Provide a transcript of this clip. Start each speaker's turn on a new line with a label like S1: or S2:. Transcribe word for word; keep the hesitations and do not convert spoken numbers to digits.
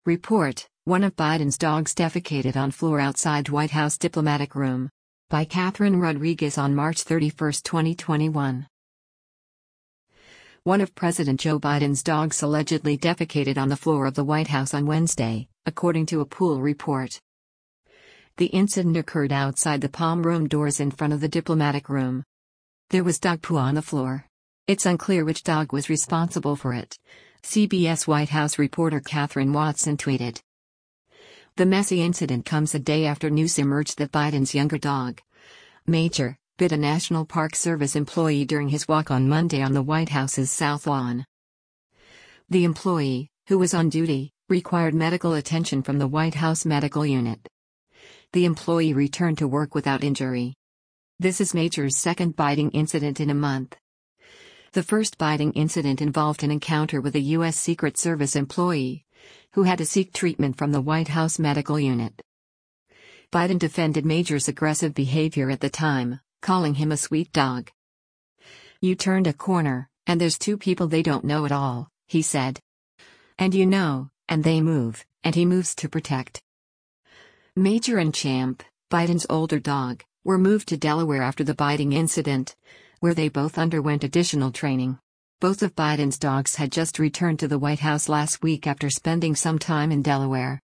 S1: Report: One of Biden's dogs defecated on floor outside White House diplomatic room. By Catherine Rodriguez on March thirty-first, twenty twenty-one. One of President Joe Biden's dogs allegedly defecated on the floor of the White House on Wednesday, according to a pool report. The incident occurred outside the Palm Room doors in front of the diplomatic room. There was dog poo on the floor. It's unclear which dog was responsible for it, C B S White House reporter Catherine Watson tweeted. The messy incident comes a day after news emerged that Biden's younger dog, Major, bit a National Park Service employee during his walk on Monday on the White House's South Lawn. The employee, who was on duty, required medical attention from the White House medical unit. The employee returned to work without injury. This is Major's second biting incident in a month. The first biting incident involved an encounter with a U S Secret Service employee, who had to seek treatment from the White House medical unit. Biden defended Major's aggressive behavior at the time, calling him a sweet dog. "You turned a corner, and there's two people they don't know at all," he said. "And you know, and they move, and he moves to protect." Major and Champ, Biden's older dog, were moved to Delaware after the biting incident, where they both underwent additional training. Both of Biden's dogs had just returned to the White House last week after spending some time in Delaware.